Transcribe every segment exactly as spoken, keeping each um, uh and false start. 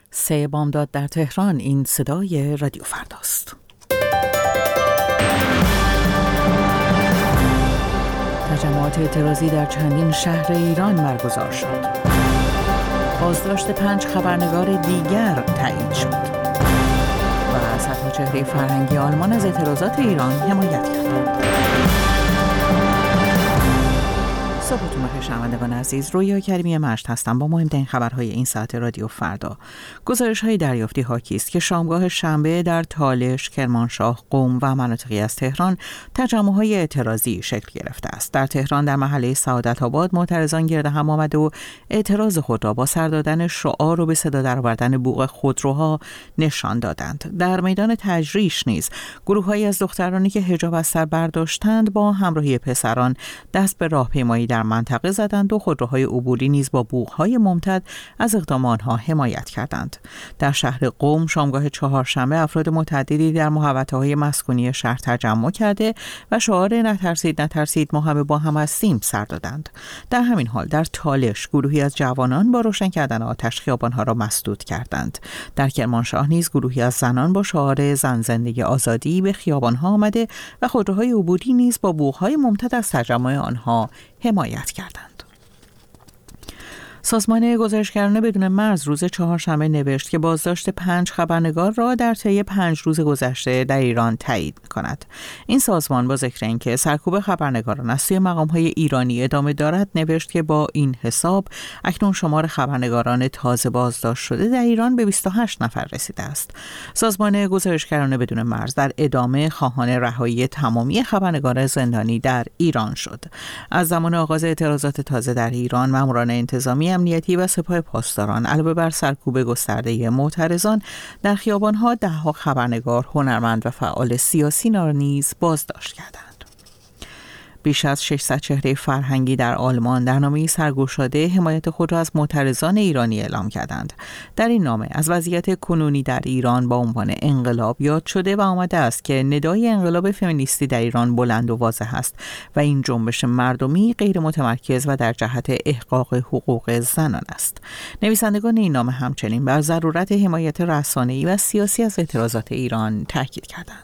سه بامداد در تهران. این صدای رادیو فرداست. تجمعات اعتراضی در چندین شهر ایران برگزار شد. بازداشت پنج خبرنگار دیگر تایید شد. و صدها چهره فرهنگی آلمان از اعتراضات ایران حمایت کردند. صبحتون بخیر شنوندگان عزیز، رویا کریمی مشت هستم با مهمترین خبرهای این ساعت رادیو فردا. گزارش‌های دریافتی حاکی است که شامگاه شنبه در تالش، کرمانشاه، قم و مناطقی از تهران تجمع‌های اعتراضی شکل گرفته است. در تهران در محله سعادت آباد معترضان گرد هم آمده و اعتراض خود را با سر دادن شعار و به صدا درآوردن بوق خودروها نشان دادند. در میدان تجریش نیز گروه‌هایی از دخترانی که حجاب از سر برداشتند با همراهی پسران دست به راهپیمایی در منطقه زدند و خودروهای عبوری نیز با بوق‌های ممتد از اقدام آنها حمایت کردند. در شهر قم شامگاه چهارشنبه افراد متعددی در محوطه‌های مسکونی شهر تجمع کرده و شعار نترسید نترسید ما همه با هم هستیم سر دادند. در همین حال در تالش گروهی از جوانان با روشن کردن آتش خیابان‌ها را مسدود کردند. در کرمانشاه نیز گروهی از زنان با شعار زن زندگی آزادی به خیابان‌ها آمده و خودروهای عبوری نیز با بوق‌های ممتد از تجمع آنها حمایت کردند. سازمان گزارشگران بدون مرز روز چهارشنبه نوشت که بازداشت پنج خبرنگار را در طی پنج روز گذشته در ایران تایید کند. این سازمان با ذکر اینکه سرکوب خبرنگاران از سوی مقام‌های ایرانی ادامه دارد نوشت که با این حساب اکنون شمار خبرنگاران تازه بازداشت شده در ایران به بیست و هشت نفر رسیده است. سازمان گزارشگران بدون مرز در ادامه خواهان رهایی تمامی خبرنگاران زندانی در ایران شد. از زمان آغاز اعتراضات تازه در ایران ماموران انتظامی امنیتی و سپاه پاسداران علاوه بر سرکوب گسترده معترضان در خیابان‌ها ده‌ها خبرنگار، هنرمند و فعال سیاسی را نیز بازداشت کردند. بیش از ششصد چهره فرهنگی در آلمان در نامه‌ای سرگشاده حمایت خود را از معترضان ایرانی اعلام کردند. در این نامه از وضعیت کنونی در ایران با عنوان انقلاب یاد شده و آمده است که ندای انقلاب فمینیستی در ایران بلند و واضح است و این جنبش مردمی غیر متمرکز و در جهت احقاق حقوق زنان است. نویسندگان این نامه همچنین بر ضرورت حمایت رسانه‌ای و سیاسی از اعتراضات ایران تاکید کردند.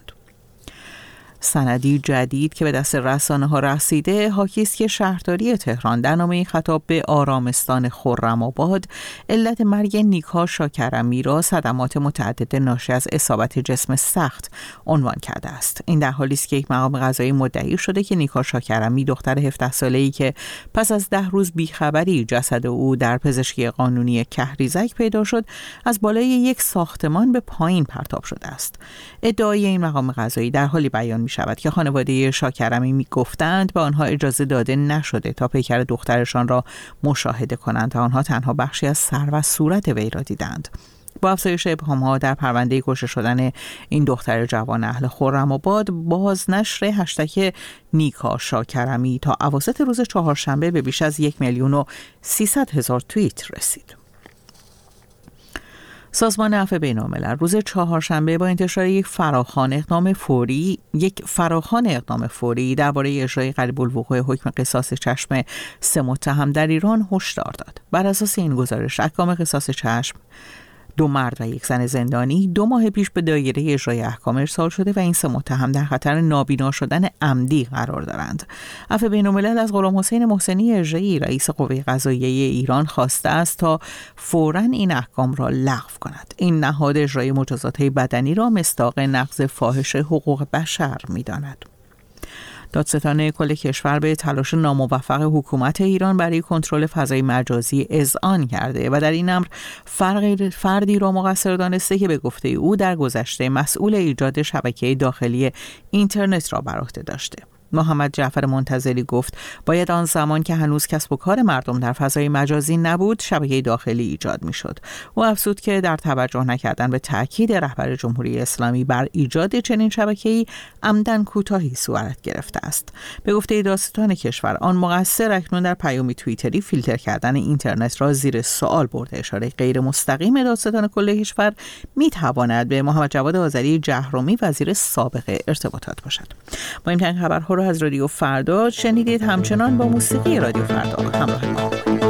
سندی جدید که به دست رسانه‌ها رسیده حاکی است که شهرداری تهران در نامه خطاب به آرامستان خرم‌آباد علت مرگ نیکا شاکرمی را صدمات متعدد ناشی از اصابت جسم سخت عنوان کرده است. این در حالی است که یک مقام قضایی مدعی شده که نیکا شاکرمی دختر هفده ساله‌ای که پس از ده روز بیخبری جسد او در پزشکی قانونی کهریزک پیدا شد از بالای یک ساختمان به پایین پرتاب شده است. ادعای این مقام قضایی در حالی بیان می شود که خانواده شاکرمی می گفتند به آنها اجازه داده نشده تا پیکر دخترشان را مشاهده کنند و آنها تنها بخشی از سر و صورت وی را دیدند. با افزایش ابهام‌ها در پرونده کشته شدن این دختر جوان اهل خرم‌آباد، بازنشر هشتگ نیکا شاکرمی تا اواسط روز چهارشنبه به بیش از یک میلیون و سیصد هزار توییت رسید. سازمان عفو بین‌الملل روز چهارشنبه با انتشار یک فراخوان اقدام فوری یک فراخوان اقدام فوری درباره اجرای قریب الوقوع حکم قصاص چشم سه متهم در ایران هشدار داد. بر اساس این گزارش احکام قصاص چشم دو مرد و یک زن زندانی دو ماه پیش به دایره اجرای احکام ارسال شده و این سه متهم در خطر نابینا شدن عمدی قرار دارند. عفو بین‌الملل از غلام حسین محسنی اژه‌ای رئیس قوه قضاییه ایران خواسته است تا فوراً این احکام را لغو کند. این نهاد اجرای مجازات بدنی را مصداق نقض فاحش حقوق بشر می‌داند. دادستان کل کشور به تلاش ناموفق حکومت ایران برای کنترل فضای مجازی اذعان کرده و در این امر فرق فردی را مقصر دانسته که به گفته او در گذشته مسئول ایجاد شبکه داخلی اینترنت را بر عهده داشته. محمد جعفر منتظری گفت باید آن زمان که هنوز کسب و کار مردم در فضای مجازی نبود شبکه داخلی ایجاد میشد. او افزود که در توجه نکردن به تاکید رهبر جمهوری اسلامی بر ایجاد چنین شبکه‌ای عمدن کوتاهی صورت گرفته است. به گفته دادستان کشور آن مقصر اکنون در پیامی توییتری فیلتر کردن اینترنت را زیر سوال برده. اشاره غیر مستقیم دادستان کل کشور میتواند به محمد جواد آذری جهرومی وزیر سابق ارتباطات باشد. مهمترین خبرها را از رادیو فردا شنیدید. همچنان با موسیقی رادیو فردا همراه ما